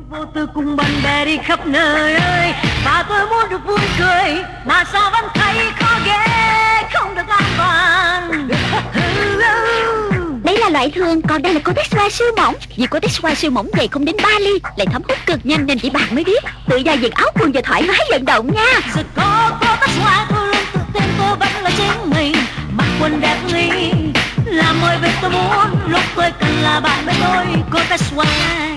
Vô tư cùng bạn bè đi khắp nơi ơi, và tôi muốn được vui cười mà sao vẫn thấy khó ghê, không được an toàn. Đấy là loại thường, còn đây là Cortex Hoa siêu mỏng. Vì Cortex Hoa siêu mỏng dày không đến 3 ly, lại thấm hút cực nhanh nên chỉ bạn mới biết. Tự do diện áo quần và thoải mái vận động nha. Giờ có Cortex Hoa tôi luôn tự tin tôi vẫn là chính mình. Mặc quần đẹp nghi làm mọi việc tôi muốn, lúc tôi cần là bạn với tôi. Cortex Hoa